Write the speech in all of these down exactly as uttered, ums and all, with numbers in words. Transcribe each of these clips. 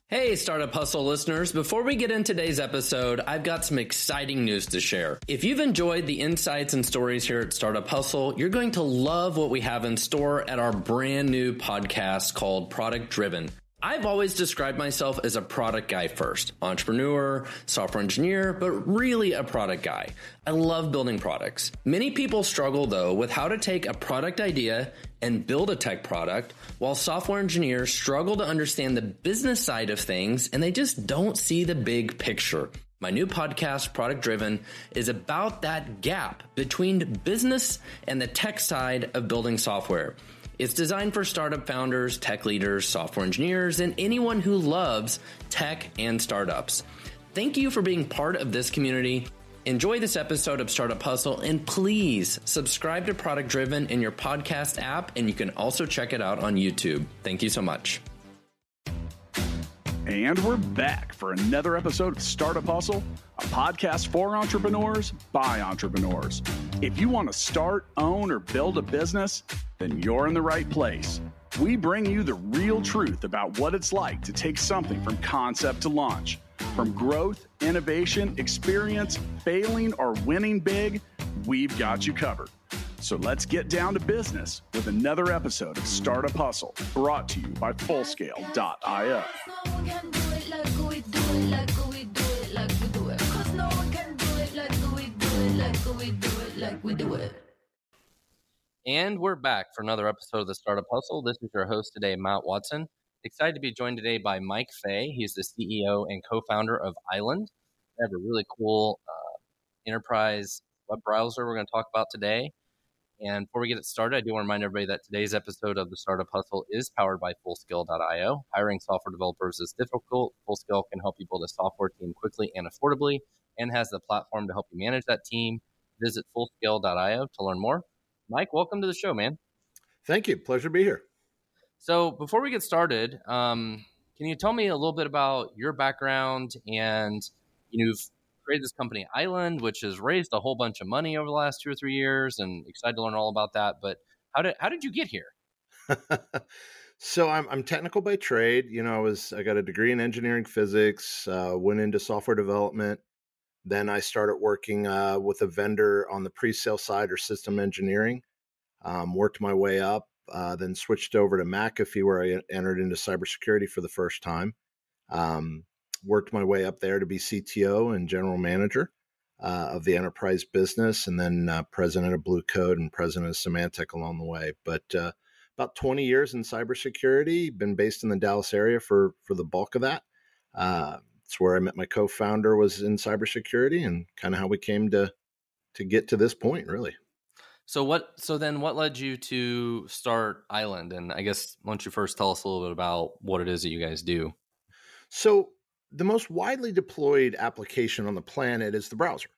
Hey, Startup Hustle listeners. Before we get into today's episode, I've got some exciting news to share. If you've enjoyed the insights and stories here at Startup Hustle, you're going to love what we have in store at our brand new podcast called Product Driven. I've always described myself as a product guy first, entrepreneur, software engineer, but really a product guy. I love building products. Many people struggle though with how to take a product idea and build a tech product, while software engineers struggle to understand the business side of things and they just don't see the big picture. My new podcast, Product Driven, is about that gap between business and the tech side of building software. It's designed for startup founders, tech leaders, software engineers, and anyone who loves tech and startups. Thank you for being part of this community. Enjoy this episode of Startup Hustle, and please subscribe to Product Driven in your podcast app, and you can also check it out on YouTube. Thank you so much. And we're back for another episode of Startup Hustle, a podcast for entrepreneurs by entrepreneurs. If you want to start, own, or build a business, then you're in the right place. We bring you the real truth about what it's like to take something from concept to launch. From growth, innovation, experience, failing, or winning big, we've got you covered. So let's get down to business with another episode of Startup Hustle, brought to you by Fullscale dot io. And we're back for another episode of the Startup Hustle. This is your host today, Matt Watson. Excited to be joined today by Mike Fay. He's the C E O and co-founder of Island. They have a really cool uh, enterprise web browser we're going to talk about today. And before we get it started, I do want to remind everybody that today's episode of the Startup Hustle is powered by Fullscale dot io. Hiring software developers is difficult. Fullscale can help you build a software team quickly and affordably, and has the platform to help you manage that team. Visit Fullscale dot io to learn more. Mike, welcome to the show, man. Thank you. Pleasure to be here. So before we get started, um, can you tell me a little bit about your background? And you've created this company, Island, which has raised a whole bunch of money over the last two or three years, and excited to learn all about that. But how did how did you get here? So I'm I'm technical by trade. You know, I was I got a degree in engineering physics. Uh, went into software development. Then I started working uh, with a vendor on the pre-sale side or system engineering. Um, worked my way up. Uh, then switched over to McAfee, where I entered into cybersecurity for the first time. Um, worked my way up there to be C T O and general manager uh, of the enterprise business, and then uh, president of Blue Code and president of Symantec along the way. But uh, about twenty years in cybersecurity, been based in the Dallas area for for the bulk of that. Uh, it's where I met my co-founder, was in cybersecurity, and kind of how we came to to get to this point, really. So what? So then, what led you to start Island? And I guess why don't you first tell us a little bit about what it is that you guys do? So the most widely deployed application on the planet is the browser,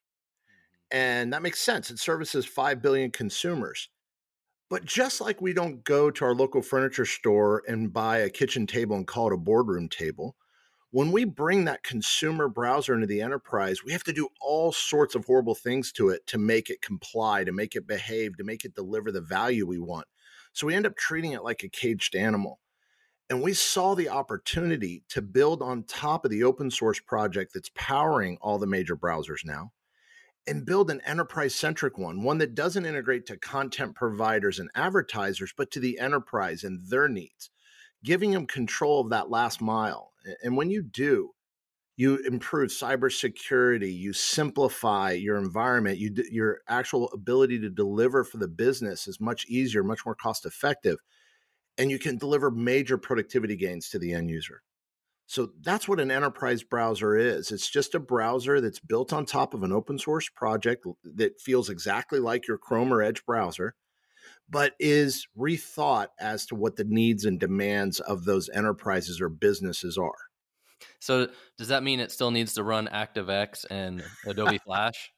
and that makes sense. It services five billion consumers. But just like we don't go to our local furniture store and buy a kitchen table and call it a boardroom table, when we bring that consumer browser into the enterprise, we have to do all sorts of horrible things to it to make it comply, to make it behave, to make it deliver the value we want. So we end up treating it like a caged animal. And we saw the opportunity to build on top of the open source project that's powering all the major browsers now, and build an enterprise-centric one, one that doesn't integrate to content providers and advertisers, but to the enterprise and their needs, giving them control of that last mile. And when you do, you improve cybersecurity, you simplify your environment, you your actual ability to deliver for the business is much easier, much more cost effective, and you can deliver major productivity gains to the end user. So that's what an enterprise browser is. It's just a browser that's built on top of an open source project that feels exactly like your Chrome or Edge browser, but is rethought as to what the needs and demands of those enterprises or businesses are. So does that mean it still needs to run ActiveX and Adobe Flash?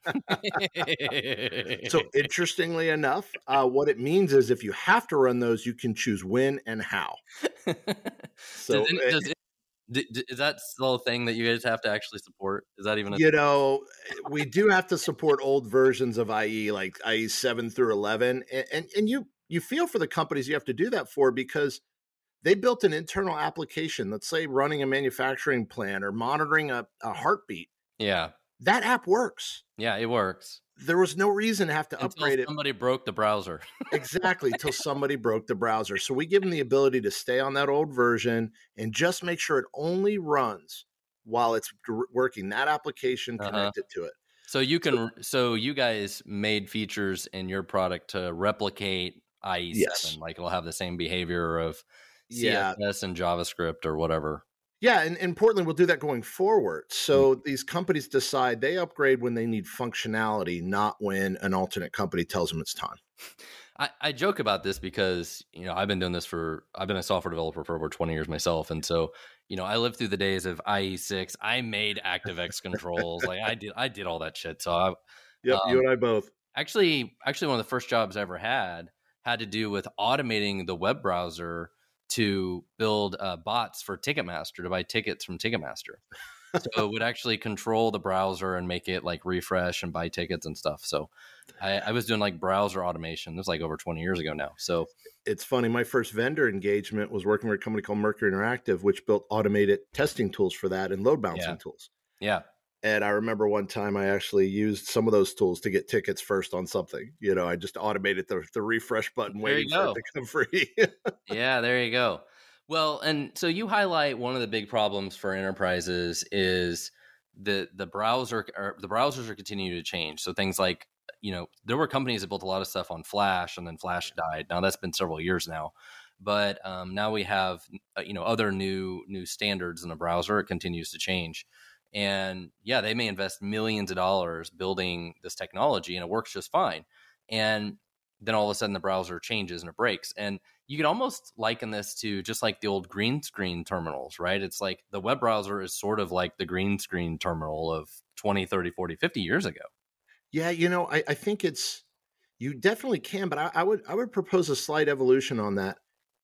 So interestingly enough, uh, what it means is if you have to run those, you can choose when and how. So does it, does it, is that still a thing that you guys have to actually support? Is that even a you know, we do have to support old versions of I E, like I E seven through eleven. And, and, and you, you feel for the companies you have to do that for, because They built an internal application, let's say running a manufacturing plant or monitoring a, a heartbeat. Yeah. That app works. Yeah, it works. There was no reason to have to Until upgrade it. somebody broke the browser. Exactly, till somebody broke the browser. So we give them the ability to stay on that old version and just make sure it only runs while it's working. That application Uh-huh. connected to it. So you can, so you guys made features in your product to replicate I E seven, Yes. like it'll have the same behavior of Yeah. C S S and JavaScript or whatever. Yeah, and importantly, we'll do that going forward. So these companies decide they upgrade when they need functionality, not when an alternate company tells them it's time. I, I joke about this because, you know, I've been doing this for, I've been a software developer for over twenty years myself. And so, you know, I lived through the days of I E six. I made ActiveX controls. Like I did, I did all that shit. So I, Yep, um, you and I both. actually, actually one of the first jobs I ever had had to do with automating the web browser to build uh, bots for Ticketmaster, to buy tickets from Ticketmaster. So it would actually control the browser and make it like refresh and buy tickets and stuff. So I, I was doing like browser automation. This was like over twenty years ago now. So It's funny. My first vendor engagement was working with a company called Mercury Interactive, which built automated testing tools for that and load balancing Yeah. tools. yeah, And I remember one time I actually used some of those tools to get tickets first on something. You know, I just automated the, the refresh button There you waiting for go. it to come free. yeah, there you go. Well, and so you highlight one of the big problems for enterprises is the the browser or the browsers are continuing to change. So things like, you know, there were companies that built a lot of stuff on Flash, and then Flash died. Now that's been several years now, but um, now we have uh, you know other new new standards in the browser. It continues to change, and yeah, they may invest millions of dollars building this technology, and it works just fine. And then all of a sudden the browser changes and it breaks. And you could almost liken this to just like the old green screen terminals, right? It's like the web browser is sort of like the green screen terminal of twenty, thirty, forty, fifty years ago. Yeah, you know, I, I think it's you definitely can, but I, I would I would propose a slight evolution on that.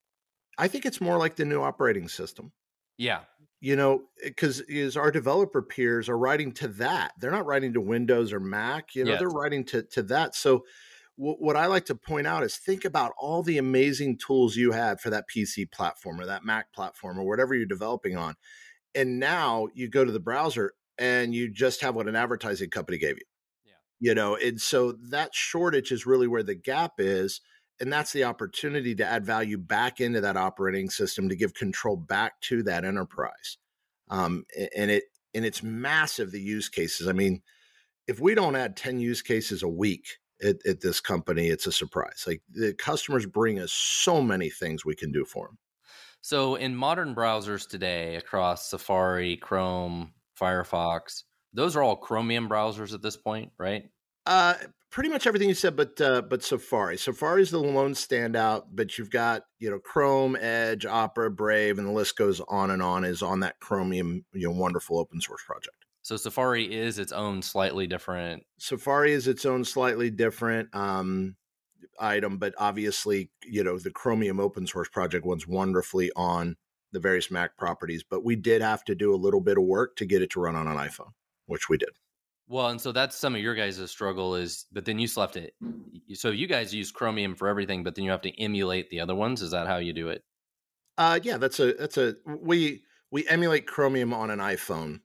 I think it's more like the new operating system. Yeah. You know, because is our developer peers are writing to that. They're not writing to Windows or Mac. You know, Yes. they're writing to to that. So w- what I like to point out is think about all the amazing tools you had for that P C platform or that Mac platform or whatever you're developing on. And now you go to the browser and you just have what an advertising company gave you. Yeah. You know, and so that shortage is really where the gap is. And that's the opportunity to add value back into that operating system to give control back to that enterprise. Um, a- and it and it's massive, the use cases. I mean, if we don't add ten use cases a week at, at this company, it's a surprise. Like the customers bring us so many things we can do for them. So in modern browsers today across Safari, Chrome, Firefox, those are all Chromium browsers at this point, right? Uh, pretty much everything you said, but uh, but Safari. Safari is the lone standout, but you've got, you know, Chrome, Edge, Opera, Brave, and the list goes on and on, is on that Chromium, you know, wonderful open source project. So Safari is its own slightly different. Safari is its own slightly different um, item, but obviously, you know, the Chromium open source project runs wonderfully on the various Mac properties, but we did have to do a little bit of work to get it to run on an iPhone, which we did. Well, and so that's some of your guys' struggle is, but then you still have to, so you guys use Chromium for everything, but then you have to emulate the other ones. Is that how you do it? Uh, yeah, that's a, that's a, we, we emulate Chromium on an iPhone,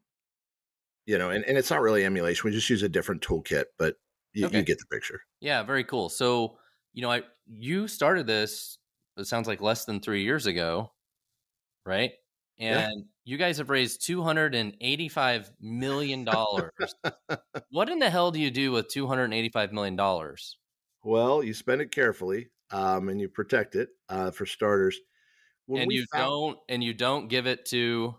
you know, and, and it's not really emulation. We just use a different toolkit, but you, Okay. you get the picture. Yeah, very cool. So, you know, I, you started this, it sounds like less than three years ago, right? And Yeah. you guys have raised two hundred eighty-five million dollars. What in the hell do you do with two hundred eighty-five million dollars? Well, you spend it carefully, um, and you protect it, uh, for starters. When And we you found- don't, and you don't give it to.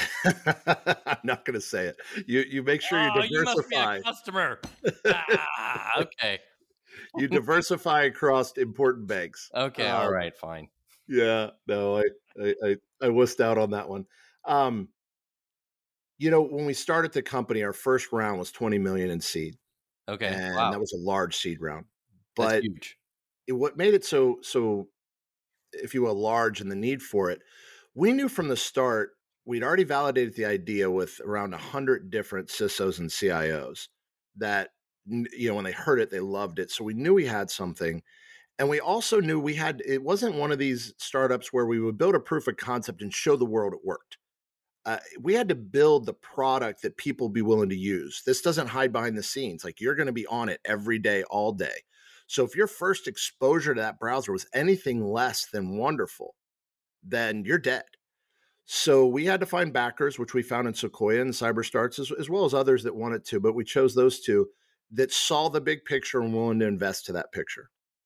I'm not going to say it. You you make sure you Oh, you must be diversify. a customer. ah, okay. You diversify across important banks. Okay. All Um, right. Fine. Yeah, no, I, I I I wussed out on that one. Um, you know, when we started the company, our first round was twenty million in seed, Okay. and Wow. that was a large seed round. That's But huge. it, what made it so so, if you will, large and the need for it, we knew from the start we'd already validated the idea with around a hundred different C I S Os and C I Os that, n- you know, when they heard it, they loved it. So we knew we had something. And we also knew we had, it wasn't one of these startups where we would build a proof of concept and show the world it worked. Uh, we had to build the product that people be willing to use. This doesn't hide behind the scenes. Like, you're going to be on it every day, all day. So if your first exposure to that browser was anything less than wonderful, then you're dead. So we had to find backers, which we found in Sequoia and CyberStarts, as, as well as others that wanted to, but we chose those two that saw the big picture and willing to invest to that picture.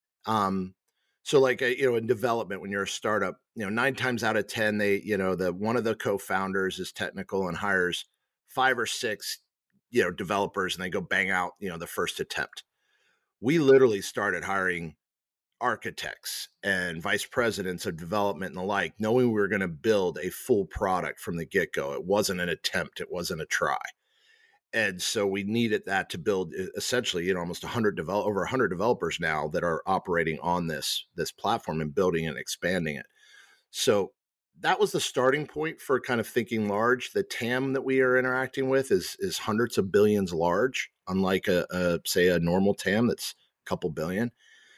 Um, so like, a, you know, in development, when you're a startup, you know, nine times out of ten, they, you know, the, one of the co-founders is technical and hires five or six, you know, developers, and they go bang out, you know, the first attempt. We literally started hiring architects and vice presidents of development and the like, knowing we were going to build a full product from the get-go. It wasn't an attempt. It wasn't a try. And so we needed that to build essentially, you know, almost one hundred develop over one hundred developers now that are operating on this, this platform and building and expanding it. So that was the starting point for kind of thinking large. The T A M that we are interacting with is, is hundreds of billions large, unlike a, a say a normal T A M that's a couple billion.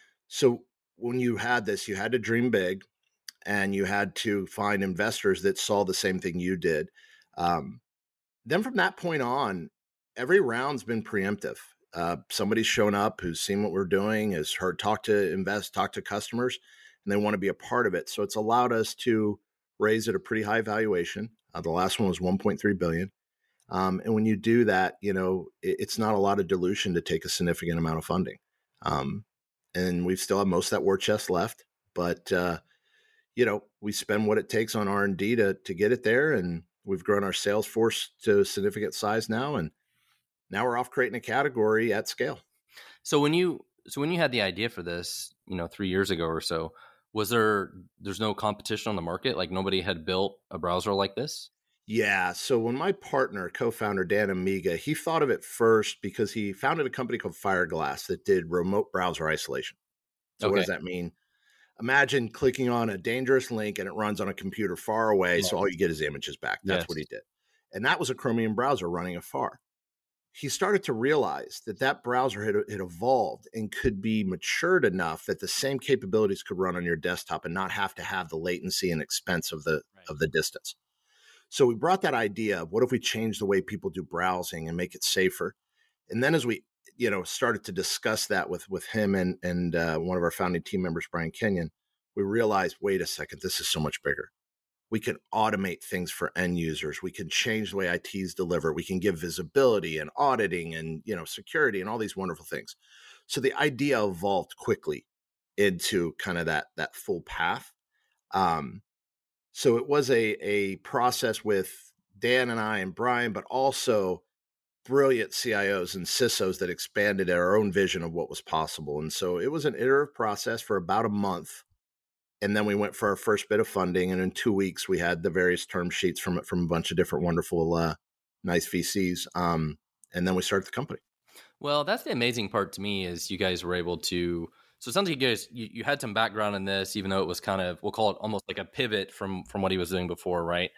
So when you had this, you had to dream big, and you had to find investors that saw the same thing you did. Um, then from that point on, every round's been preemptive. Uh, somebody's shown up who's seen what we're doing, has heard, talk to invest, talk to customers, and they want to be a part of it. So it's allowed us to raise at a pretty high valuation. Uh, the last one was one point three billion dollars. Um, and when you do that, you know, it, it's not a lot of dilution to take a significant amount of funding. Um, and we still have most of that war chest left, but, uh, you know, we spend what it takes on R and D to, to get it there. And we've grown our sales force to a significant size now. And now we're off creating a category at scale. So when you, so when you had the idea for this, you know, three years ago or so, was there, there's no competition on the market? Like, nobody had built a browser like this? Yeah. So when my partner, co-founder, Dan Amiga, he thought of it first because he founded a company called Fireglass that did remote browser isolation. So okay. What does that mean? Imagine clicking on a dangerous link and it runs on a computer far away. Yes. So all you get is images back. That's yes. what he did. And that was a Chromium browser running afar. He started to realize that that browser had, had evolved and could be matured enough that the same capabilities could run on your desktop and not have to have the latency and expense of the, right. of the distance. So we brought that idea of what if we change the way people do browsing and make it safer? And then as we, you know, started to discuss that with, with him and, and uh, one of our founding team members, Brian Kenyon, we realized, wait a second, this is so much bigger. We can automate things for end users. We can change the way I Ts deliver. We can give visibility and auditing and, you know, security and all these wonderful things. So the idea evolved quickly into kind of that, that full path. Um, so it was a, a process with Dan and I and Brian, but also brilliant C I Os and C I S Os that expanded our own vision of what was possible. And so it was an iterative process for about a month. And then we went for our first bit of funding. And in two weeks, we had the various term sheets from from a bunch of different wonderful, uh, nice V Cs. Um, and then we started the company. Well, that's the amazing part to me is you guys were able to, so it sounds like you guys, you, you had some background in this, even though it was kind of, we'll call it almost like a pivot from, from what he was doing before, right?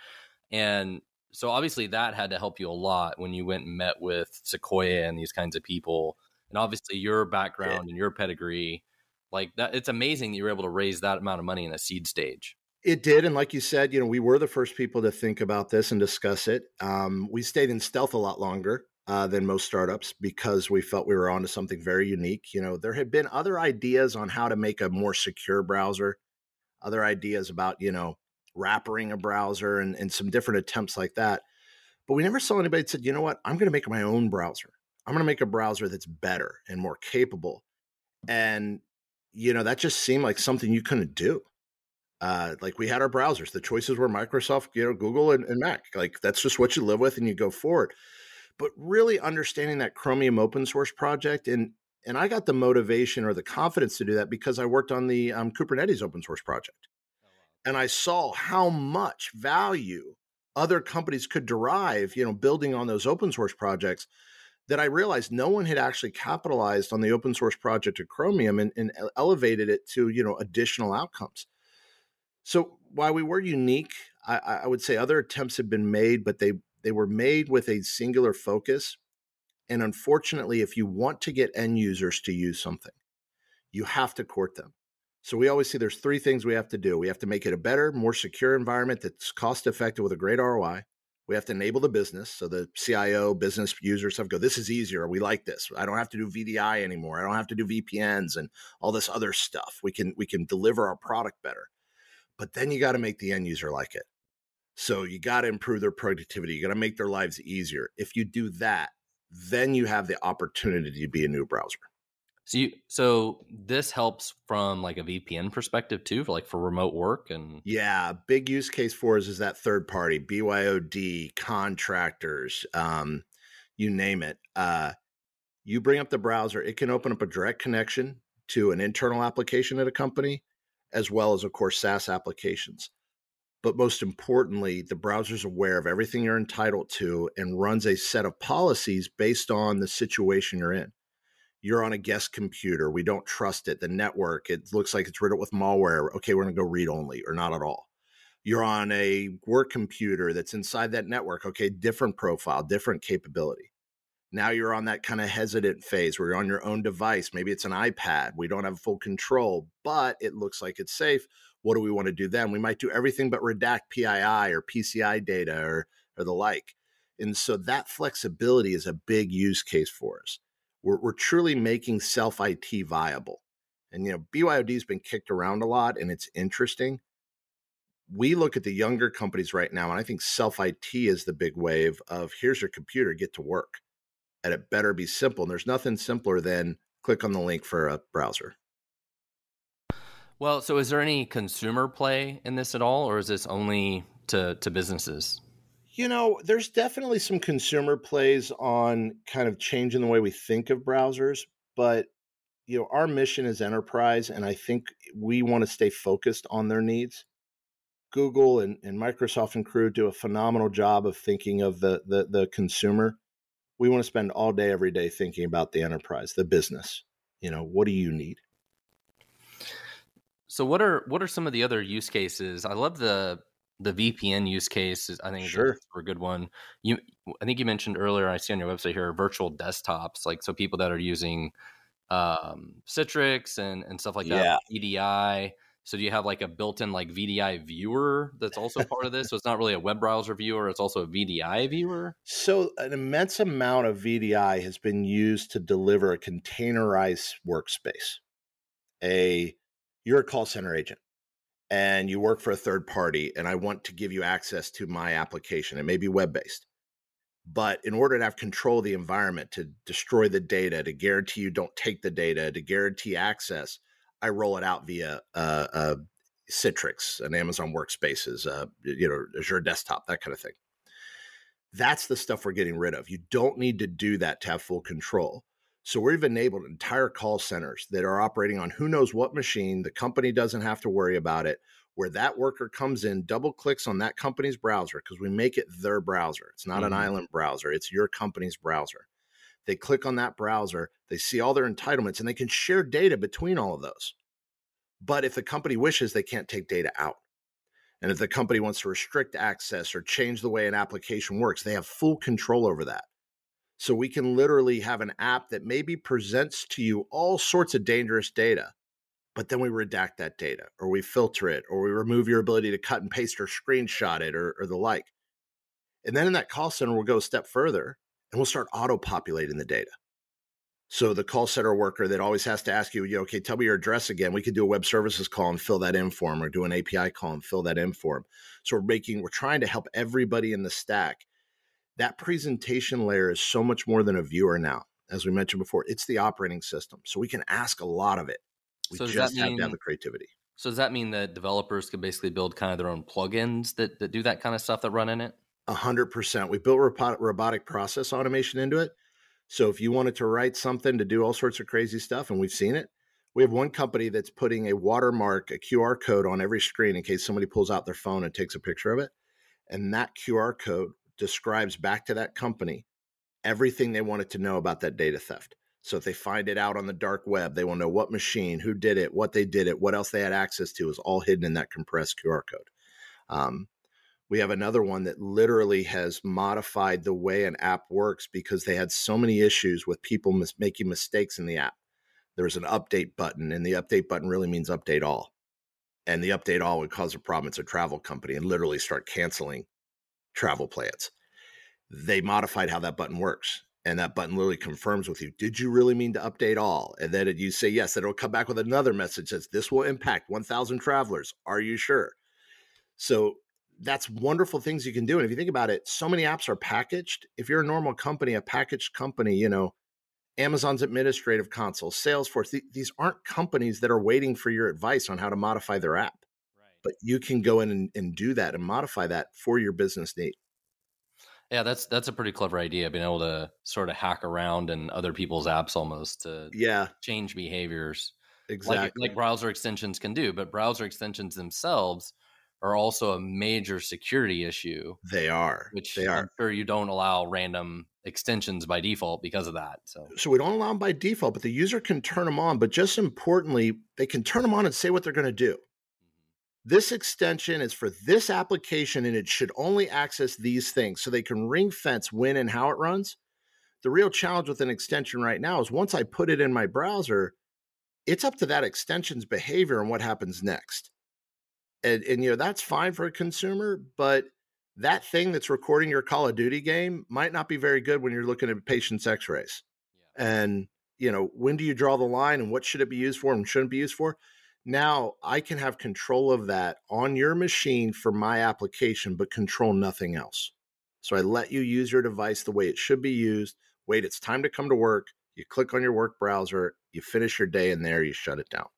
And so obviously that had to help you a lot when you went and met with Sequoia and these kinds of people. And obviously your background yeah. and your pedigree, like that, it's amazing that you were able to raise that amount of money in a seed stage. It did. And like you said, you know, we were the first people to think about this and discuss it. Um, we stayed in stealth a lot longer uh, than most startups because we felt we were onto something very unique. You know, there had been other ideas on how to make a more secure browser, other ideas about, you know, wrappering a browser and, and some different attempts like that. But we never saw anybody that said, you know what, I'm going to make my own browser. I'm going to make a browser that's better and more capable. And, you know, that just seemed like something you couldn't do. Uh, like we had our browsers, the choices were Microsoft, you know, Google and, and Mac. Like that's just what you live with and you go forward. But really understanding that Chromium open source project, and and I got the motivation or the confidence to do that because I worked on the um, Kubernetes open source project. Oh, wow. And I saw how much value other companies could derive, you know, building on those open source projects, that I realized no one had actually capitalized on the open source project of Chromium and, and elevated it to, you know, additional outcomes. So while we were unique, I, I would say other attempts had been made, but they, they were made with a singular focus. And unfortunately, if you want to get end users to use something, you have to court them. So we always see there's three things we have to do. We have to make it a better, more secure environment that's cost effective with a great R O I. We have to enable the business. So the C I O, business users have go, this is easier. We like this. I don't have to do V D I anymore. I don't have to do V P Ns and all this other stuff. We can, we can deliver our product better. But then you got to make the end user like it. So you got to improve their productivity. You got to make their lives easier. If you do that, then you have the opportunity to be a new browser. So, you, so this helps from like a V P N perspective too, for like for remote work and yeah, big use case for us is that third party, B Y O D, contractors, um, you name it. Uh, you bring up the browser, it can open up a direct connection to an internal application at a company, as well as, of course, SaaS applications. But most importantly, the browser's aware of everything you're entitled to and runs a set of policies based on the situation you're in. You're on a guest computer. We don't trust it. The network, it looks like it's riddled with malware. Okay, we're going to go read only or not at all. You're on a work computer that's inside that network. Okay, different profile, different capability. Now you're on that kind of hesitant phase where you're on your own device. Maybe it's an iPad. We don't have full control, but it looks like it's safe. What do we want to do then? We might do everything but redact P I I or P C I data or, or the like. And so that flexibility is a big use case for us. We're, we're truly making self-I T viable. And, you know, B Y O D has been kicked around a lot, and it's interesting. We look at the younger companies right now, and I think self-I T is the big wave of here's your computer, get to work. And it better be simple. And there's nothing simpler than click on the link for a browser. Well, so is there any consumer play in this at all, or is this only to, to businesses? You know, there's definitely some consumer plays on kind of changing the way we think of browsers, but, you know, our mission is enterprise, and I think we want to stay focused on their needs. Google and, and Microsoft and crew do a phenomenal job of thinking of the, the, the consumer. We want to spend all day, every day thinking about the enterprise, the business. You know, what do you need? So what are what are some of the other use cases? I love the the V P N use case. I think sure. it's a good one. You, I think you mentioned earlier, I see on your website here, virtual desktops, like so people that are using um, Citrix and, and stuff like that, yeah. V D I. So do you have like a built-in like V D I viewer that's also part of this? So it's not really a web browser viewer, it's also a V D I viewer? So an immense amount of V D I has been used to deliver a containerized workspace. A You're a call center agent and you work for a third party, and I want to give you access to my application. It may be web-based, but in order to have control of the environment, to destroy the data, to guarantee you don't take the data, to guarantee access, I roll it out via uh, uh, Citrix and Amazon Workspaces, uh, you know, Azure Desktop, that kind of thing. That's the stuff we're getting rid of. You don't need to do that to have full control. So we've enabled entire call centers that are operating on who knows what machine. The company doesn't have to worry about it, where that worker comes in, double clicks on that company's browser, because we make it their browser. It's not mm-hmm. an island browser. It's your company's browser. They click on that browser, they see all their entitlements, and they can share data between all of those. But if the company wishes, they can't take data out. And if the company wants to restrict access or change the way an application works, they have full control over that. So we can literally have an app that maybe presents to you all sorts of dangerous data, but then we redact that data, or we filter it, or we remove your ability to cut and paste or screenshot it, or, or the like. And then in that call center, we'll go a step further and we'll start auto-populating the data. So the call center worker that always has to ask you, you know, okay, tell me your address again. We could do a web services call and fill that in for them, or do an A P I call and fill that in for them. So we're making, we're trying to help everybody in the stack. That presentation layer is so much more than a viewer now. As we mentioned before, it's the operating system. So we can ask a lot of it. We so just mean, have to have the creativity. So does that mean that developers could basically build kind of their own plugins that, that do that kind of stuff that run in it? A hundred percent. We built robotic, robotic process automation into it. So if you wanted to write something to do all sorts of crazy stuff, and we've seen it, we have one company that's putting a watermark, a Q R code on every screen in case somebody pulls out their phone and takes a picture of it. And that Q R code describes back to that company everything they wanted to know about that data theft. So if they find it out on the dark web, they will know what machine, who did it, what they did it, what else they had access to, is all hidden in that compressed Q R code. Um, we have another one that literally has modified the way an app works because they had so many issues with people mis- making mistakes in the app. there's an update button, and the update button really means update all. And the update all would cause a problem. It's a travel company and literally start canceling travel plans. They modified how that button works. And that button literally confirms with you, did you really mean to update all? And then you say yes, then it'll come back with another message that says, this will impact one thousand travelers. Are you sure? So that's wonderful things you can do. And if you think about it, so many apps are packaged. If you're a normal company, a packaged company, you know, Amazon's administrative console, Salesforce, th- these aren't companies that are waiting for your advice on how to modify their app. Right. But you can go in and, and do that and modify that for your business need. Yeah, that's that's a pretty clever idea, being able to sort of hack around in other people's apps almost to yeah. change behaviors. Exactly. Like, like browser extensions can do, but browser extensions themselves are also a major security issue. They are. Which they are. I'm sure you don't allow random extensions by default because of that. So, so we don't allow them by default, but the user can turn them on. But just importantly, they can turn them on and say what they're going to do. This extension is for this application, and it should only access these things. So they can ring fence when and how it runs. The real challenge with an extension right now is once I put it in my browser, it's up to that extension's behavior and what happens next. And, and you know, that's fine for a consumer, but that thing that's recording your Call of Duty game might not be very good when you're looking at patients' x-rays. Yeah. And, you know, when do you draw the line and what should it be used for and shouldn't be used for? Now I can have control of that on your machine for my application, but control nothing else. So I let you use your device the way it should be used. Wait, it's time to come to work. You click on your work browser, you finish your day in there, you shut it down.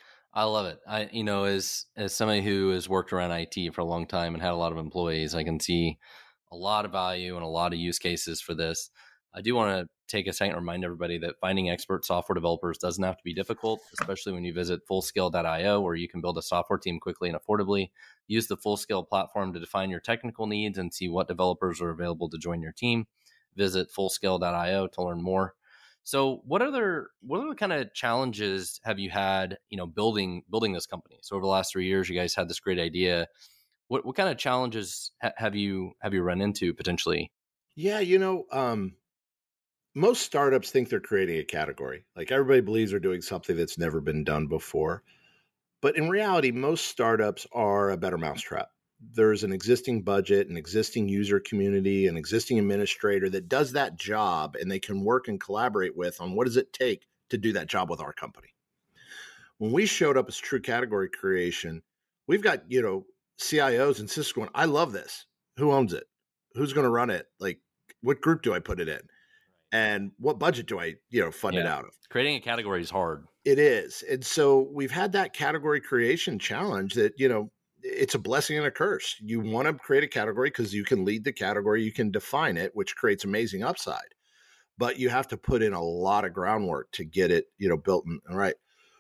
I love it. I, you know, as, as somebody who has worked around I T for a long time and had a lot of employees, I can see a lot of value and a lot of use cases for this. I do want to take a second to remind everybody that finding expert software developers doesn't have to be difficult, especially when you visit fullscale dot io, where you can build a software team quickly and affordably. Use the Fullscale platform to define your technical needs and see what developers are available to join your team. Visit fullscale dot io to learn more. So what other what other kind of challenges have you had, you know, building building this company? So over the last three years, you guys had this great idea. What what kind of challenges ha- have you have you run into potentially? Yeah, you know, um, most startups think they're creating a category. Like everybody believes they're doing something that's never been done before. But in reality, most startups are a better mousetrap. There's an existing budget, an existing user community, an existing administrator that does that job, and they can work and collaborate with on what does it take to do that job with our company. When we showed up as true category creation, we've got, you know, C I Os and Cisco going, I love this. Who owns it? Who's going to run it? Like, what group do I put it in? And what budget do I, you know, fund yeah. it out of? Creating a category is hard. It is. And so we've had that category creation challenge that, you know, it's a blessing and a curse. You want to create a category because you can lead the category, you can define it, which creates amazing upside. But you have to put in a lot of groundwork to get it, you know, built. And, all right.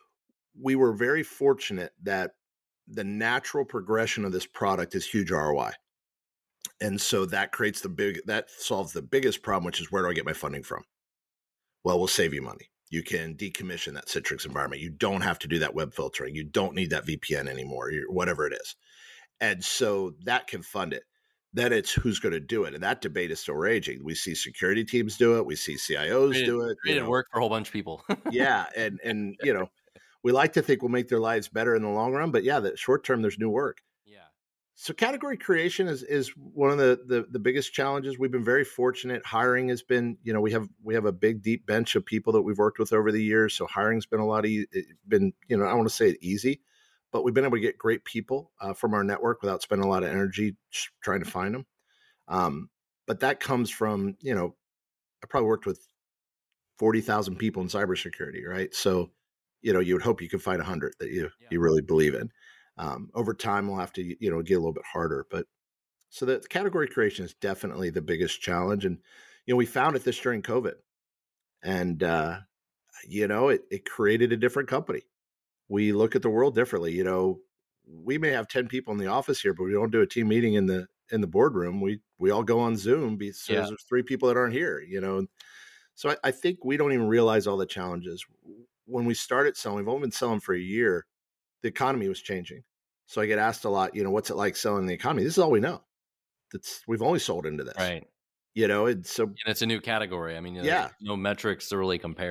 We were very fortunate that the natural progression of this product is huge R O I. And so that creates the big, that solves the biggest problem, which is where do I get my funding from? Well, we'll save you money. You can decommission that Citrix environment. You don't have to do that web filtering. You don't need that V P N anymore, whatever it is. And so that can fund it. Then it's who's going to do it. And that debate is still raging. We see security teams do it. We see C I Os created, do it. Created you know. work for a whole bunch of people. yeah. And, and, you know, we like to think we'll make their lives better in the long run, but yeah, the short term, there's new work. Yeah. So category creation is is one of the, the the biggest challenges. We've been very fortunate. Hiring has been, you know, we have we have a big deep bench of people that we've worked with over the years. So hiring's been a lot of been, you know, I don't want to say it easy, but we've been able to get great people uh, from our network without spending a lot of energy trying to find them. Um, but that comes from, you know, I probably worked with forty thousand people in cybersecurity, right? So, you know, you would hope you could find a hundred that you yeah. you really believe in. Um, over time, we'll have to, you know, get a little bit harder, but so the category creation is definitely the biggest challenge. And, you know, we found it this during COVID and, uh, you know, it, it created a different company. We look at the world differently. You know, we may have ten people in the office here, but we don't do a team meeting in the, in the boardroom. We, we all go on Zoom because yeah. there's three people that aren't here, you know? So I, I think we don't even realize all the challenges. When we started selling, we've only been selling for a year. The economy was changing. So I get asked a lot, you know, what's it like selling in the economy? This is all we know. That's we've only sold into this. Right. You know, and so and it's a new category. I mean, yeah. no metrics to really compare.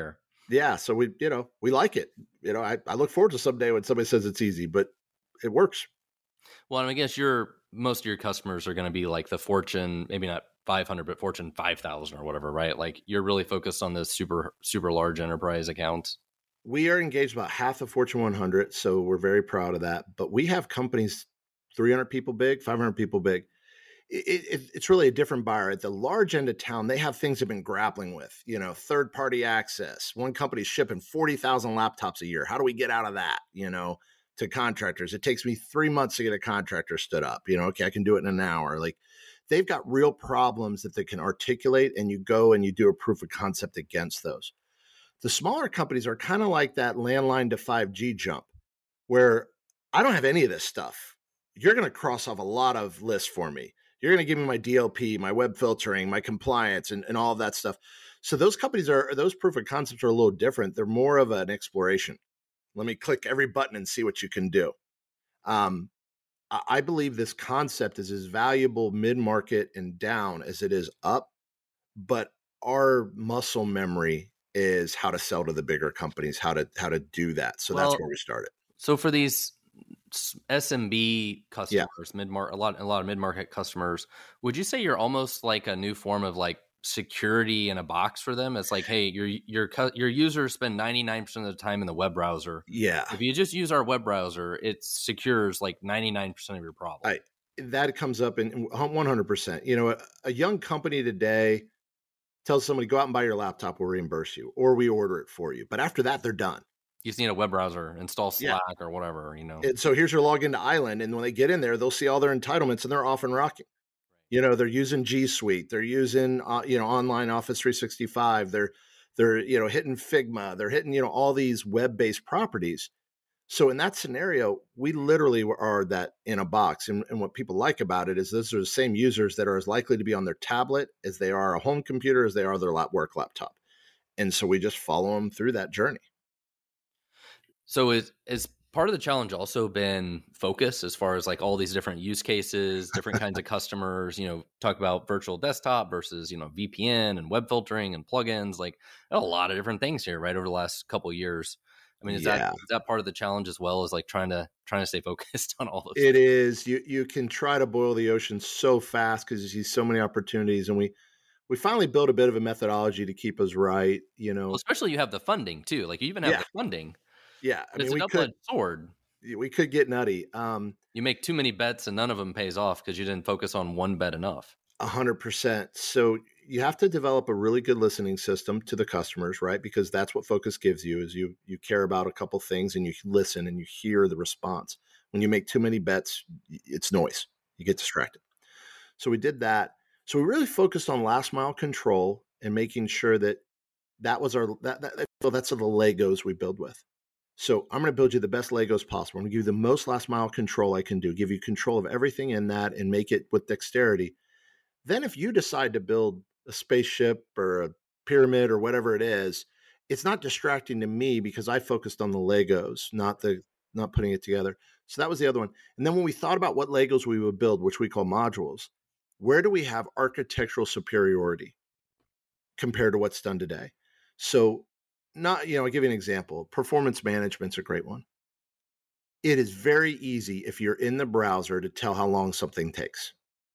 Yeah. So we, you know, we like it. You know, I, I look forward to someday when somebody says it's easy, but it works. Well, and I guess your most of your customers are going to be like the Fortune, maybe not five hundred, but Fortune five thousand or whatever, right? Like you're really focused on the super, super large enterprise accounts. We are engaged about half the Fortune one hundred. So we're very proud of that. But we have companies three hundred people big, five hundred people big. It, it, it's really a different buyer. At the large end of town, they have things they've been grappling with, you know, third party access. One company's shipping forty thousand laptops a year. How do we get out of that, you know, to contractors? It takes me three months to get a contractor stood up. You know, okay, I can do it in an hour. Like they've got real problems that they can articulate, and you go and you do a proof of concept against those. The smaller companies are kind of like that landline to five G jump where I don't have any of this stuff. You're going to cross off a lot of lists for me. You're going to give me my D L P, my web filtering, my compliance, and, and all of that stuff. So those companies are, those proof of concepts are a little different. They're more of an exploration. Let me click every button and see what you can do. Um, I believe this concept is as valuable mid-market and down as it is up, but our muscle memory is how to sell to the bigger companies, how to how to do that. So well, that's where we started. So for these S M B customers, yeah. mid-market, a lot, a lot of mid-market customers, would you say you're almost like a new form of like security in a box for them? It's like, hey, your your your users spend ninety-nine percent of the time in the web browser. Yeah. If you just use our web browser, it secures like ninety-nine percent of your problem. I, that comes up in one hundred percent. You know, a, a young company today tells somebody, go out and buy your laptop, we'll reimburse you, or we order it for you. But after that, they're done. You just need a web browser, install Slack yeah. or whatever, you know. And so here's your login to Island. And when they get in there, they'll see all their entitlements and they're off and rocking. You know, they're using G Suite, they're using, uh, you know, online Office three sixty-five. They're, they're, you know, hitting Figma, they're hitting, you know, all these web-based properties. So in that scenario, we literally are that in a box. And, and what people like about it is those are the same users that are as likely to be on their tablet as they are a home computer, as they are their work laptop. And so we just follow them through that journey. So is, is part of the challenge also been focus as far as like all these different use cases, different kinds of customers, you know, talk about virtual desktop versus, you know, V P N and web filtering and plugins, like a lot of different things here, right, over the last couple of years. I mean, is yeah. that is that part of the challenge as well as like trying to trying to stay focused on all those It things? is. You you can try to boil the ocean so fast because you see so many opportunities, and we we finally built a bit of a methodology to keep us right. You know, well, especially you have the funding too. Like you even have yeah. the funding. Yeah, I it's mean, a double-edged sword. We could get nutty. Um, you make too many bets and none of them pays off because you didn't focus on one bet enough. A hundred percent. So you have to develop a really good listening system to the customers, right? Because that's what focus gives you is you you care about a couple things and you listen and you hear the response. When you make too many bets, it's noise. You get distracted. So we did that. So we really focused on last mile control and making sure that that was our that, that well, that's the Legos we build with. So I'm going to build you the best Legos possible. I'm going to give you the most last mile control I can do, give you control of everything in that and make it with dexterity. Then if you decide to build a spaceship or a pyramid or whatever it is, it's not distracting to me because I focused on the Legos, not the not putting it together. So that was the other one. And then when we thought about what Legos we would build, which we call modules, where do we have architectural superiority compared to what's done today? So not, you know, I'll give you an example. Performance management's a great one. It is very easy if you're in the browser to tell how long something takes.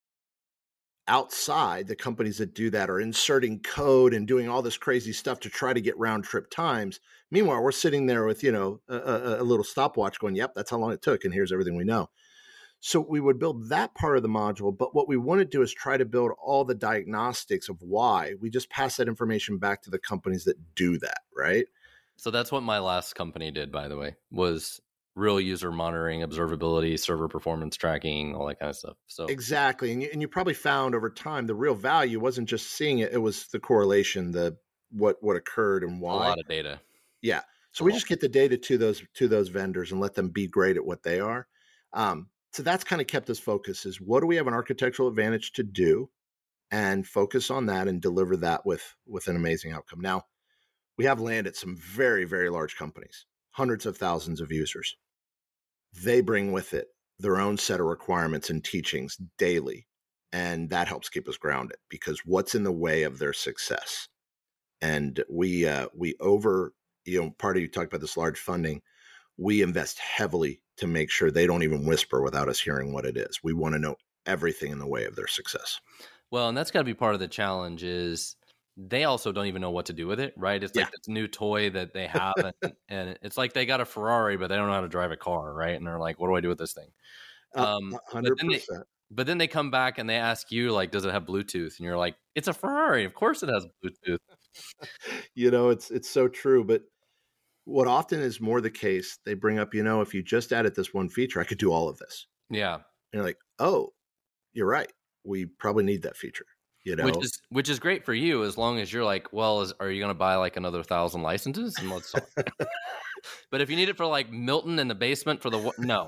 Outside, the companies that do that are inserting code and doing all this crazy stuff to try to get round trip times. Meanwhile, we're sitting there with, you know, a, a, a little stopwatch going, yep, that's how long it took. And here's everything we know. So we would build that part of the module. But what we want to do is try to build all the diagnostics of why. We just pass that information back to the companies that do that, right? So that's what my last company did, by the way, was real user monitoring, observability, server performance tracking, all that kind of stuff. So exactly. And you, and you probably found over time, the real value wasn't just seeing it. It was the correlation, the what what occurred and why. A lot of data. Yeah. So we just get the data to those to those vendors and let them be great at what they are. Um, so that's kind of kept us focused is what do we have an architectural advantage to do and focus on that and deliver that with, with an amazing outcome. Now, we have landed some very, very large companies, hundreds of thousands of users. They bring with it their own set of requirements and teachings daily. And that helps keep us grounded because what's in the way of their success? And we uh, we over you know, part of you talked about this large funding. We invest heavily to make sure they don't even whisper without us hearing what it is. We want to know everything in the way of their success. Well, and that's got to be part of the challenge is they also don't even know what to do with it, right? It's Yeah. like this new toy that they have, and, and it's like they got a Ferrari, but they don't know how to drive a car, right? And they're like, what do I do with this thing? Uh, Um, one but hundred then they, percent. but then they come back and they ask you, like, does it have Bluetooth? And you're like, it's a Ferrari. Of course it has Bluetooth. You know, it's it's so true. But what often is more the case, they bring up, you know, if you just added this one feature, I could do all of this. Yeah. And you're like, oh, you're right. We probably need that feature. You know, Which is which is great for you as long as you're like, well, is, are you going to buy like another thousand licenses? And let's talk. But if you need it for like Milton in the basement for the no,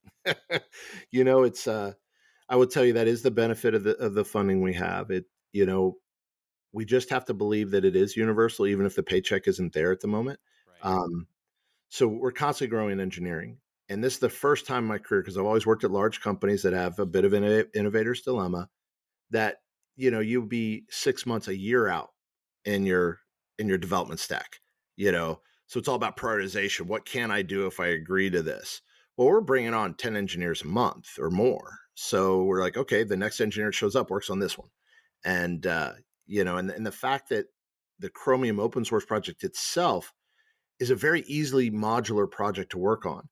you know, it's uh, I will tell you that is the benefit of the of the funding we have. It, you know, we just have to believe that it is universal, even if the paycheck isn't there at the moment. right. Um, so we're constantly growing in engineering, and this is the first time in my career because I've always worked at large companies that have a bit of an innovator's dilemma. That you know, you'll be six months, a year out in your in your development stack, you know. So it's all about prioritization. What can I do if I agree to this? Well, we're bringing on ten engineers a month or more. So we're like, okay, the next engineer that shows up works on this one. And, uh, you know, and, and the fact that the Chromium open source project itself is a very easily modular project to work on.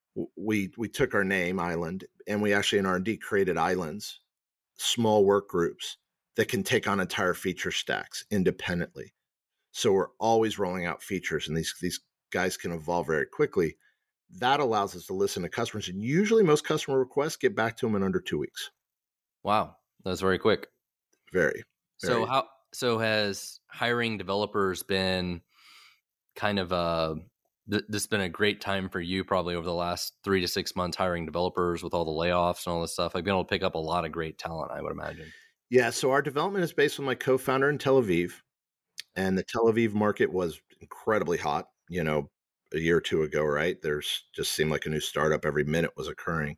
We, we took our name, Island, and we actually in R and D created islands, small work groups that can take on entire feature stacks independently. So we're always rolling out features, and these these guys can evolve very quickly. That allows us to listen to customers, and usually most customer requests get back to them in under two weeks. Wow, that's very quick. Very. very. So how so has hiring developers been kind of a th- this has been a great time for you probably over the last three to six months hiring developers with all the layoffs and all this stuff. I've been able to pick up a lot of great talent, I would imagine. Yeah, so our development is based on my co-founder in Tel Aviv, and the Tel Aviv market was incredibly hot, you know, a year or two ago, right? There's just seemed like a new startup every minute was occurring.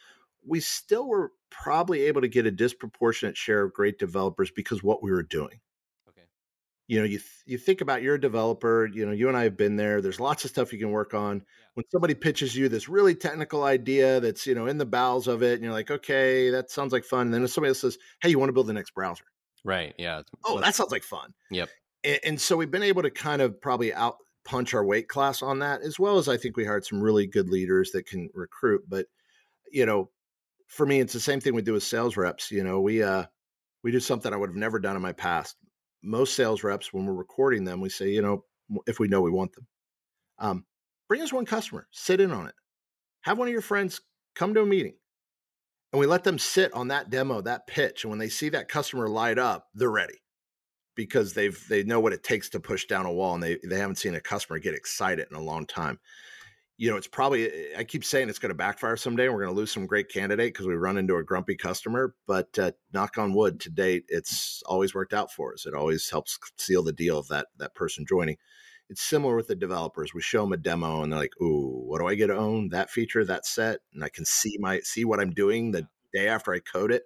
We still were probably able to get a disproportionate share of great developers because what we were doing. Okay. You know, you th- you think about you're a developer, you know, you and I have been there. There's lots of stuff you can work on. Yeah. When somebody pitches you this really technical idea that's, you know, in the bowels of it, and you're like, okay, that sounds like fun. And then if somebody else says, hey, you want to build the next browser? Right. Yeah. Oh, that sounds like fun. Yep. And, and so we've been able to kind of probably out punch our weight class on that, as well as I think we hired some really good leaders that can recruit. But, you know, for me, it's the same thing we do with sales reps. You know, we uh we do something I would have never done in my past. Most sales reps, when we're recording them, we say, you know, if we know we want them, um, bring us one customer, sit in on it, have one of your friends come to a meeting, and we let them sit on that demo, that pitch. And when they see that customer light up, they're ready because they've they know what it takes to push down a wall, and they they haven't seen a customer get excited in a long time. You know, it's probably, I keep saying it's going to backfire someday, and we're going to lose some great candidate because we run into a grumpy customer, but uh, knock on wood, to date, it's always worked out for us. It always helps seal the deal of that, that person joining. It's similar with the developers. We show them a demo and they're like, ooh, what do I get to own? That feature, that set. And I can see my, see what I'm doing the day after I code it.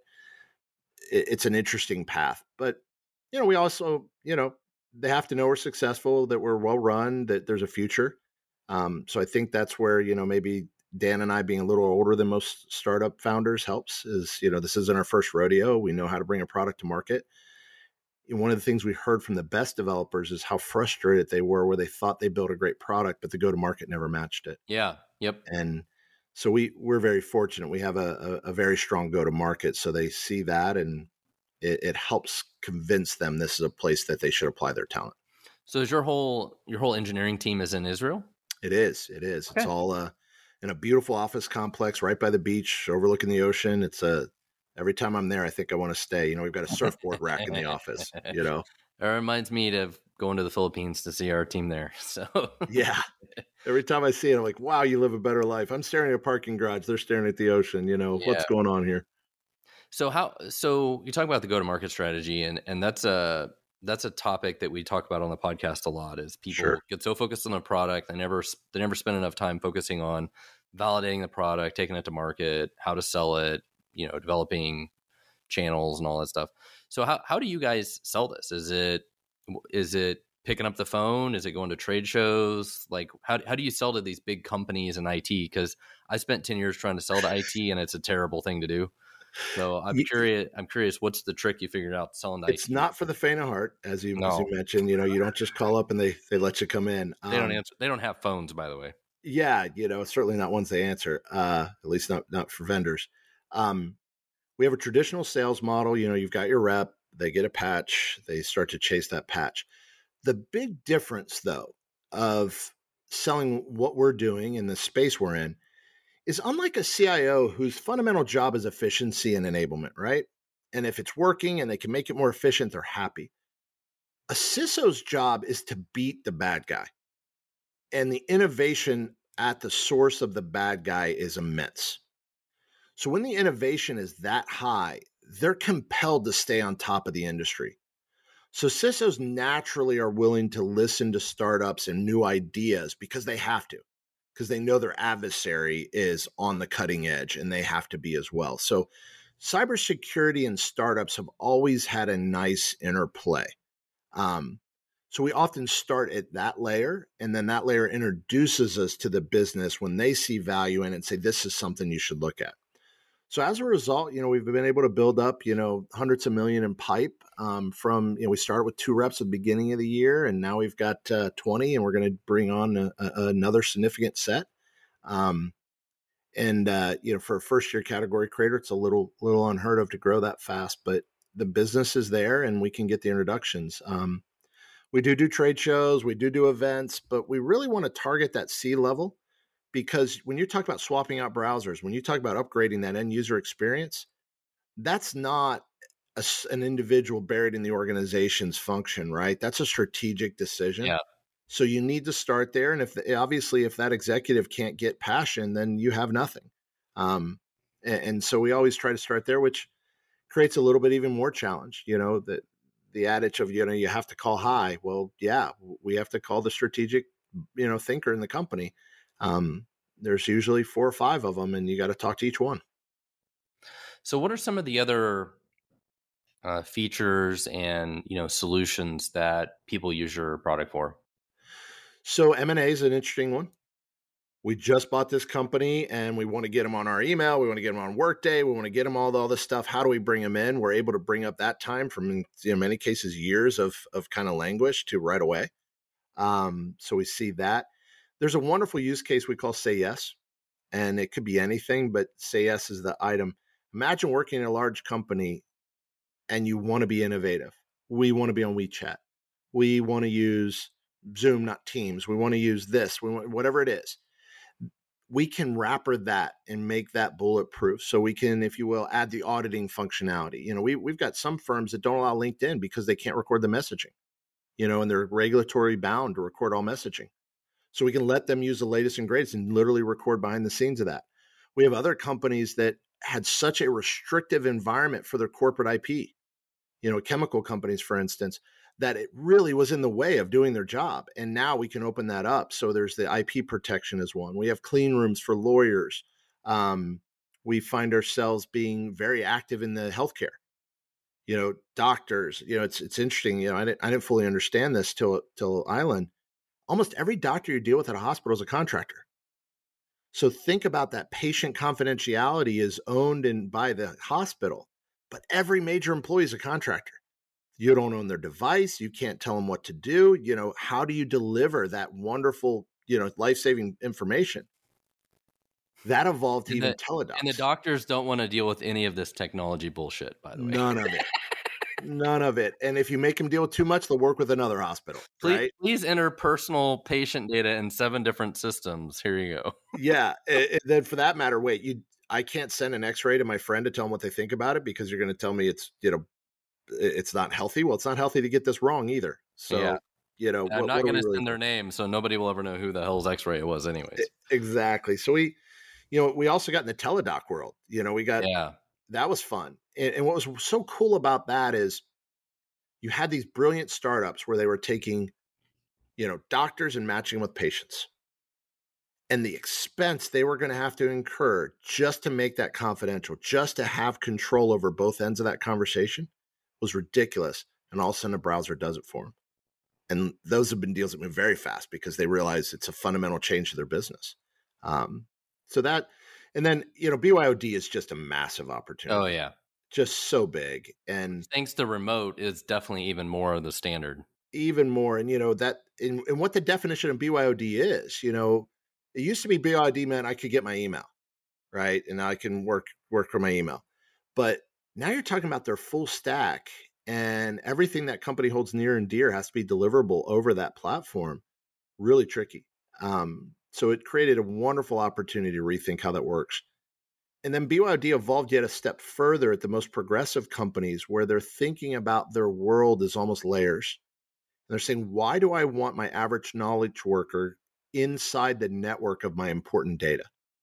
it it's an interesting path, but you know, we also, you know, they have to know we're successful, that we're well run, that there's a future. Um, so I think that's where, you know, maybe Dan and I being a little older than most startup founders helps is, you know, this isn't our first rodeo. We know how to bring a product to market. And one of the things we heard from the best developers is how frustrated they were where they thought they built a great product, but the go-to-market never matched it. Yeah. Yep. And so we, we're very fortunate. We have a, a, a very strong go-to-market. So they see that, and it, it helps convince them this is a place that they should apply their talent. So is your whole, your whole engineering team is in Israel? It is. It is. Okay. It's all uh, in a beautiful office complex right by the beach, overlooking the ocean. It's a, every time I'm there, I think I want to stay. You know, we've got a surfboard rack in the office, you know. It reminds me of going to the Philippines to see our team there. So yeah, every time I see it, I'm like, wow, you live a better life. I'm staring at a parking garage. They're staring at the ocean. You know, yeah. What's going on here? So how, so you talk about the go-to-market strategy, and, and that's a, that's a topic that we talk about on the podcast a lot, is people Sure. get so focused on the product. They never, they never spend enough time focusing on validating the product, taking it to market, how to sell it, you know, developing channels and all that stuff. So how, how do you guys sell this? Is it, is it picking up the phone? Is it going to trade shows? Like, how how do you sell to these big companies in I T? Because I spent ten years trying to sell to I T, and it's a terrible thing to do. So I'm curious. I'm curious. What's the trick you figured out selling to It's I T? not for the faint of heart, as you, no. as you mentioned. You know, you don't just call up and they they let you come in. They don't um, answer. They don't have phones, by the way. Yeah, you know, certainly not ones they answer. Uh, at least not not for vendors. Um, we have a traditional sales model. You know, you've got your rep. They get a patch. They start to chase that patch. The big difference, though, of selling what we're doing in the space we're in is unlike a C I O whose fundamental job is efficiency and enablement, right? And if it's working and they can make it more efficient, they're happy. A C I S O's job is to beat the bad guy. And the innovation at the source of the bad guy is immense. So when the innovation is that high, they're compelled to stay on top of the industry. So C I S Os naturally are willing to listen to startups and new ideas because they have to, because they know their adversary is on the cutting edge and they have to be as well. So cybersecurity and startups have always had a nice interplay. Um, so we often start at that layer, and then that layer introduces us to the business when they see value in it and say, this is something you should look at. So as a result, you know, we've been able to build up, you know, hundreds of million in pipe um, from, you know, we started with two reps at the beginning of the year, and now we've got uh, twenty, and we're going to bring on a, a, another significant set. Um, and, uh, you know, for a first year category creator, it's a little, little unheard of to grow that fast, but the business is there and we can get the introductions. Um, we do do trade shows, we do do events, but we really want to target that C level. Because when you talk about swapping out browsers, when you talk about upgrading that end user experience, that's not a, an individual buried in the organization's function, right? That's a strategic decision. Yeah. So you need to start there. And if the, obviously if that executive can't get passion, then you have nothing. Um, and, and so we always try to start there, which creates a little bit even more challenge. You know, that the adage of, you know, you have to call high. Well, yeah, we have to call the strategic, you know, thinker in the company. Um, there's usually four or five of them, and you got to talk to each one. So what are some of the other uh, features and, you know, solutions that people use your product for? So M and A is an interesting one. We just bought this company and we want to get them on our email. We want to get them on Workday. We want to get them all, all this stuff. How do we bring them in? We're able to bring up that time from, in you know, many cases, years of, of kind of language to right away. Um, so we see that. There's a wonderful use case we call Say Yes, and it could be anything, but Say Yes is the item. Imagine working in a large company and you want to be innovative. We want to be on WeChat. We want to use Zoom, not Teams. We want to use this, we want, whatever it is. We can wrapper that and make that bulletproof. So we can, if you will, add the auditing functionality. You know, we, we've got some firms that don't allow LinkedIn because they can't record the messaging, you know, and they're regulatory bound to record all messaging. So we can let them use the latest and greatest and literally record behind the scenes of that. We have other companies that had such a restrictive environment for their corporate I P, you know, chemical companies, for instance, that it really was in the way of doing their job. And now we can open that up. So there's the I P protection as one. We have clean rooms for lawyers. Um, we find ourselves being very active in the healthcare, you know, doctors. You know, it's it's interesting. You know, I didn't I didn't fully understand this till till Island. Almost every doctor you deal with at a hospital is a contractor. So think about that. Patient confidentiality is owned in by the hospital, but every major employee is a contractor. You don't own their device. You can't tell them what to do. You know, how do you deliver that wonderful, you know, life-saving information? That evolved to and even the, teledocs. And the doctors don't want to deal with any of this technology bullshit, by the way. None of it. None of it. And if you make them deal with too much, they'll work with another hospital. Please, right? please enter personal patient data in seven different systems. Here you go. Yeah. And then for that matter, wait, you, I can't send an x-ray to my friend to tell them what they think about it because you're going to tell me it's, you know, it's not healthy. Well, it's not healthy to get this wrong either. So, yeah. you know, and I'm what, not what going to really send their name. So nobody will ever know who the hell's x-ray it was anyways. Exactly. So we, you know, we also got in the teledoc world, you know, we got, yeah, that was fun. And, and what was so cool about that is you had these brilliant startups where they were taking, you know, doctors and matching them with patients. And the expense they were going to have to incur just to make that confidential, just to have control over both ends of that conversation was ridiculous. And all of a sudden a browser does it for them. And those have been deals that move very fast because they realize it's a fundamental change to their business. Um, so that, and then, you know, B Y O D is just a massive opportunity. Oh, yeah. Just so big. And thanks to remote, it's definitely even more of the standard. Even more. And, you know, that, and, and what the definition of B Y O D is, you know, it used to be B Y O D meant I could get my email, right? And I can work, work from my email. But now you're talking about their full stack, and everything that company holds near and dear has to be deliverable over that platform. Really tricky. Um, so it created a wonderful opportunity to rethink how that works. And then B Y O D evolved yet a step further at the most progressive companies, where they're thinking about their world as almost layers. And they're saying, why do I want my average knowledge worker inside the network of my important data?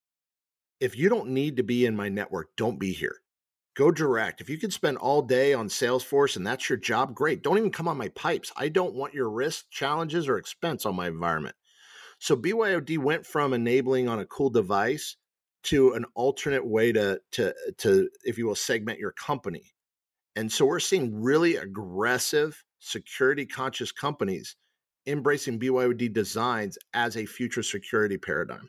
If you don't need to be in my network, don't be here. Go direct. If you could spend all day on Salesforce and that's your job, great. Don't even come on my pipes. I don't want your risk, challenges, or expense on my environment. So B Y O D went from enabling on a cool device to an alternate way to, to, to, if you will, segment your company. And so we're seeing really aggressive, security-conscious companies embracing B Y O D designs as a future security paradigm.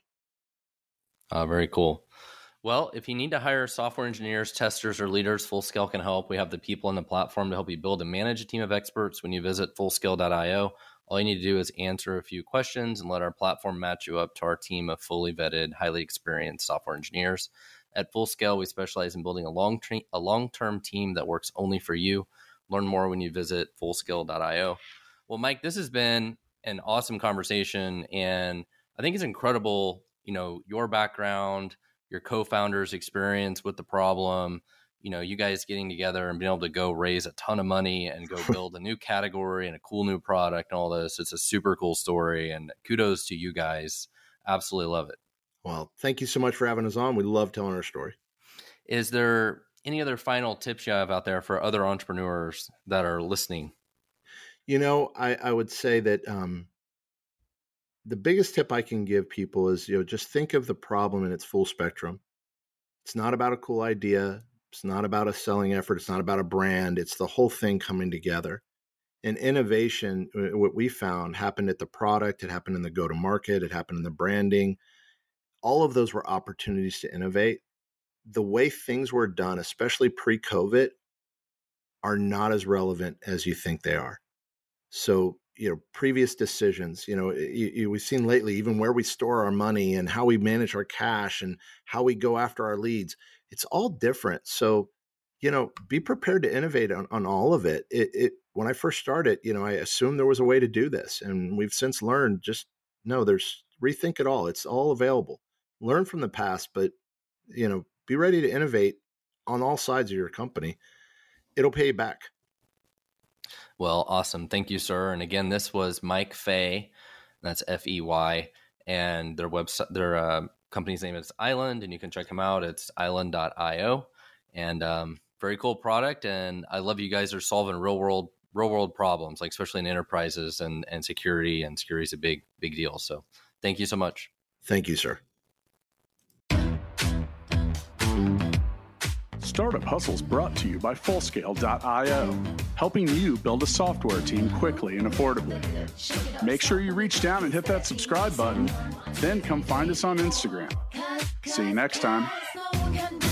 Uh, very cool. Well, if you need to hire software engineers, testers, or leaders, Fullscale can help. We have the people in the platform to help you build and manage a team of experts. When you visit fullscale dot io, all you need to do is answer a few questions and let our platform match you up to our team of fully vetted, highly experienced software engineers. At Fullscale, we specialize in building a long tre- a long-term team that works only for you. Learn more when you visit fullscale dot io. Well, Mike, this has been an awesome conversation, and I think it's incredible, you know, your background, your co-founder's experience with the problem, you know, you guys getting together and being able to go raise a ton of money and go build a new category and a cool new product and all this. It's a super cool story, and kudos to you guys. Absolutely love it. Well, thank you so much for having us on. We love telling our story. Is there any other final tips you have out there for other entrepreneurs that are listening? You know, I, I would say that um, the biggest tip I can give people is, you know, just think of the problem in its full spectrum. It's not about a cool idea. It's not about a selling effort. It's not about a brand. It's the whole thing coming together. And innovation, what we found, happened at the product. It happened in the go-to-market. It happened in the branding. All of those were opportunities to innovate. The way things were done, especially pre-COVID, are not as relevant as you think they are. So, you know, previous decisions, you know, you, you, we've seen lately, even where we store our money and how we manage our cash and how we go after our leads, it's all different. So, you know, be prepared to innovate on, on all of it. It, it. When I first started, you know, I assumed there was a way to do this, and we've since learned just, no, there's rethink it all. It's all available. Learn from the past, but, you know, be ready to innovate on all sides of your company. It'll pay you back. Well, awesome. Thank you, sir. And again, this was Mike Fey. That's F E Y. And their website, their uh, company's name is Island, and you can check them out. It's island dot io. And um, very cool product. And I love you guys are solving real world, real world problems, like especially in enterprises and, and security. And security is a big, big deal. So thank you so much. Thank you, sir. Startup Hustles brought to you by fullscale dot io, helping you build a software team quickly and affordably. Make sure you reach down and hit that subscribe button, then come find us on Instagram. See you next time.